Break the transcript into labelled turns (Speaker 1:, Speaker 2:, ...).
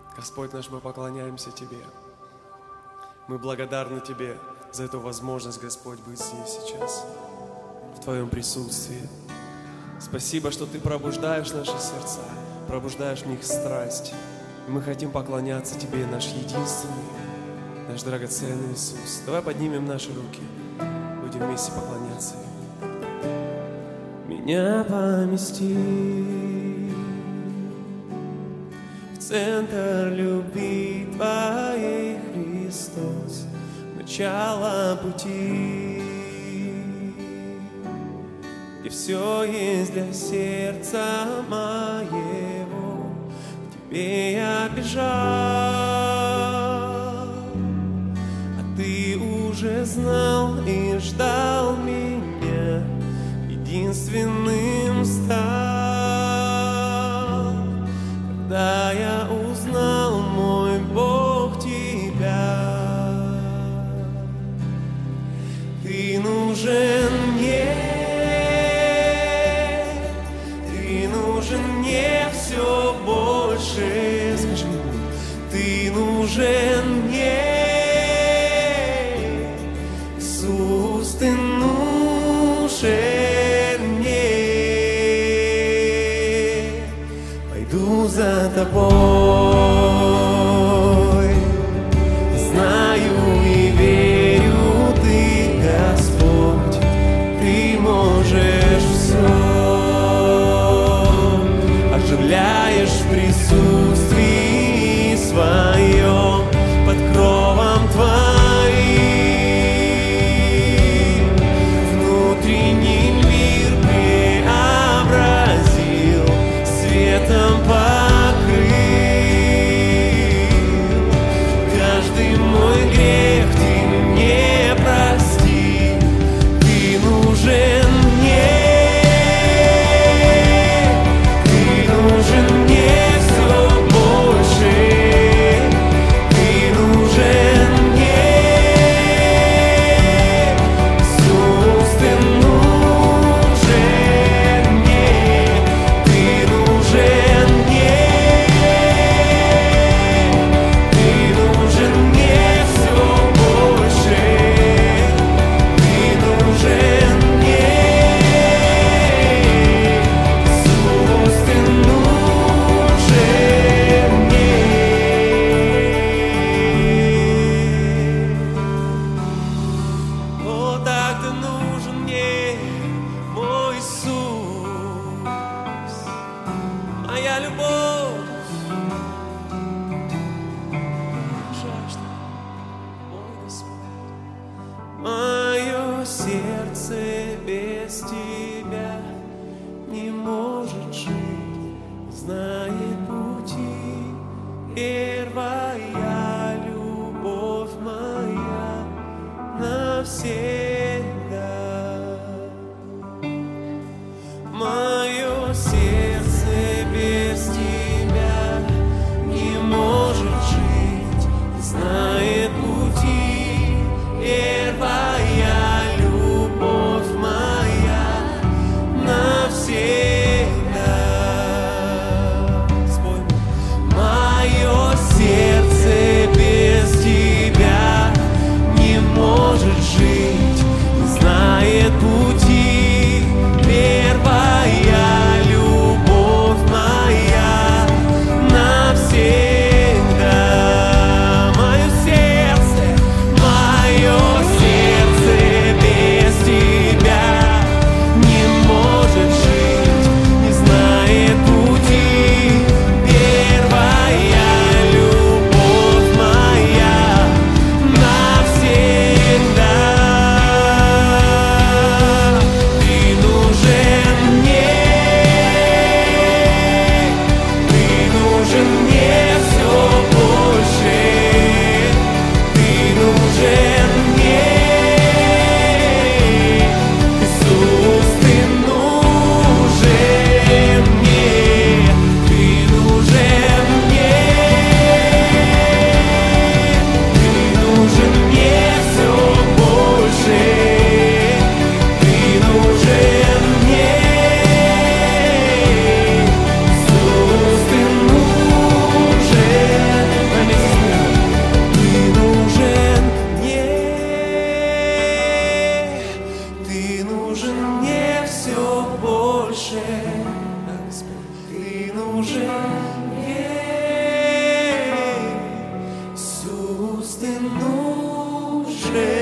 Speaker 1: Господь наш, мы поклоняемся Тебе. Мы благодарны Тебе за эту возможность, Господь, быть здесь сейчас, в Твоем присутствии. Спасибо, что Ты пробуждаешь наши сердца, пробуждаешь в них страсть. И мы хотим поклоняться Тебе, наш единственный, наш драгоценный Иисус. Давай поднимем наши руки, будем вместе поклоняться Ему. Меня помести в центр любви Твоей, Христос, начало пути, где все есть для сердца моего. К Тебе я бежал, а Ты уже знал и ждал меня, единственным стал, когда я узнал, мой Бог, Тебя. Ты нужен мне, Ты нужен мне все больше. Скажи, Ты нужен мне, Иисус, Ты нужен мне. Пойду за Тобой, знаю и верю, Ты, Господь, Ты можешь все, оживляешь в присутствии Своем, под кровом Твоим. Внутренний мир преобразил, светом покрыл. нужен мне все больше. Ты нужен мне, Иисус, ты нужен.